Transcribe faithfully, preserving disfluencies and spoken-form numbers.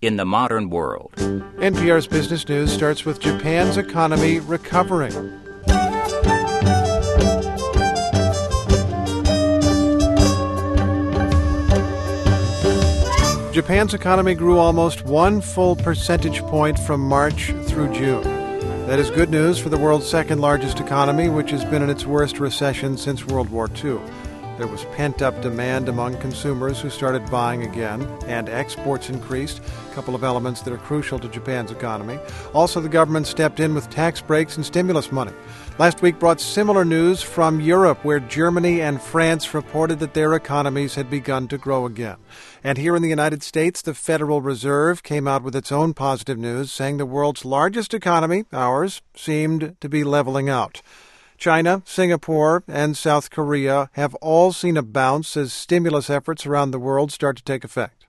in the modern world. N P R's Business News starts with Japan's economy recovering. Japan's economy grew almost one full percentage point from March through June. That is good news for the world's second-largest economy, which has been in its worst recession since World War Two. There was pent-up demand among consumers who started buying again, and exports increased, a couple of elements that are crucial to Japan's economy. Also, the government stepped in with tax breaks and stimulus money. Last week brought similar news from Europe, where Germany and France reported that their economies had begun to grow again. And here in the United States, the Federal Reserve came out with its own positive news, saying the world's largest economy, ours, seemed to be leveling out. China, Singapore, and South Korea have all seen a bounce as stimulus efforts around the world start to take effect.